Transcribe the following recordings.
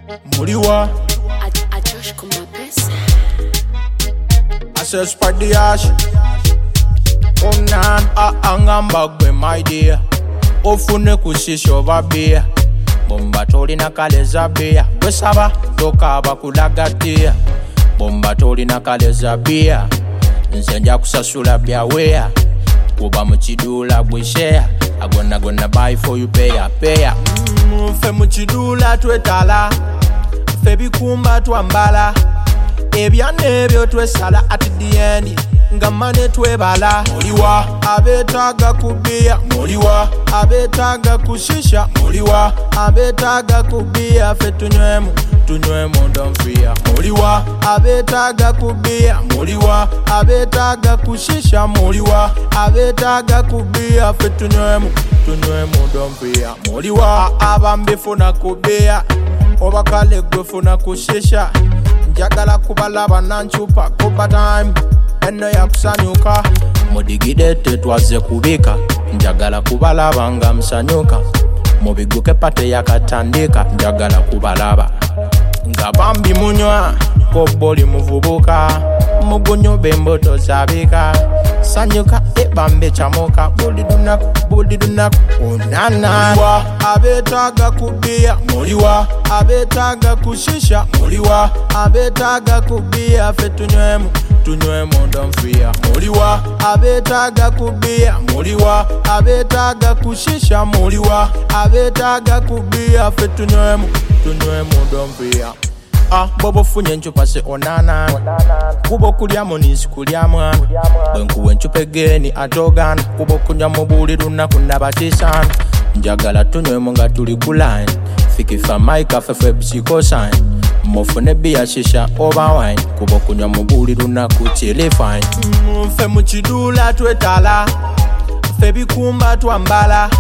Muliwa. I Josh com ma pesa. I say spread the ash. Oh nan, angamba gwe my dear. Ofune kushisho babia. Bomba tolina kale zabia. Gwesaba tokaba kulagatia. Bomba tolina kale zabia. Nsenja kusasula bya wea. Kuba muchidula bwishea. I gonna buy for you pay ya. Fe muchidula twetala. Fe bikumba twambala. Ebyane ebyo twesala at the end. Ngamane twebala. Muliwa abetaga kubia. Muliwa abetaga kushisha. Muliwa abetaga kubia. Fe tunywemu don't fear. Muliwa abetaga kubia. Muliwa abetaga kushisha. Muliwa abetaga kubia. Fe tunywemu don't fear. Muliwa abambifuna kubia. Obakale gwefuna kushisha. Njagala kubalaba nanchupa kuba time. Eno ya kusanyuka. Mudigide tetwaze kubika. Njagala kubalaba nga msanyuka. Mubiguke pate yakatandika. Njagala kubalaba nga bambi munywa. Koboli muvubuka. Mugunyo bemboto zabika. Sanyuka bambe chamoka. Buli dunaku unana. Muliwa abetaga kubia. Muliwa abetaga kushisha. Muliwa abetaga kubia. Fe tunywemu don't fear. Muliwa abetaga kubia. Muliwa abetaga kushisha. Muliwa abetaga kubia. Fe tunywemu don't fear. Bobo funye nchupa se onana. Kubo kulyamu nisi kulyamu. Bwenkuwe nchupe geni atogana. Kubo kunyamu buliruna kunabatisana. Njagala tunywemu nga tuli kuline. Fikifa maika fefe bisiko sign. Mofune biya shisha over wine. Kubo kunyamu buliruna kuchili fine. Fe muchidula twetala. Fe bikumba twambala.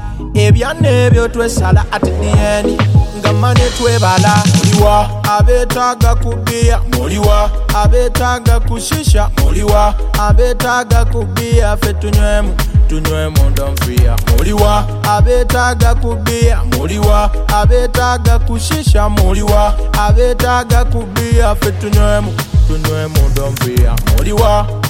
Ebyane ebyo twesala at the end. Ngamane twebala. Muliwa abetaga kubia. Muliwa abetaga kushisha. Muliwa abetaga kubia. Fe tunywemu don't fear. Muliwa abetaga kubia. Muliwa abetaga kushisha. Muliwa abetaga kubia. Fe tunywemu don't fear. Muliwa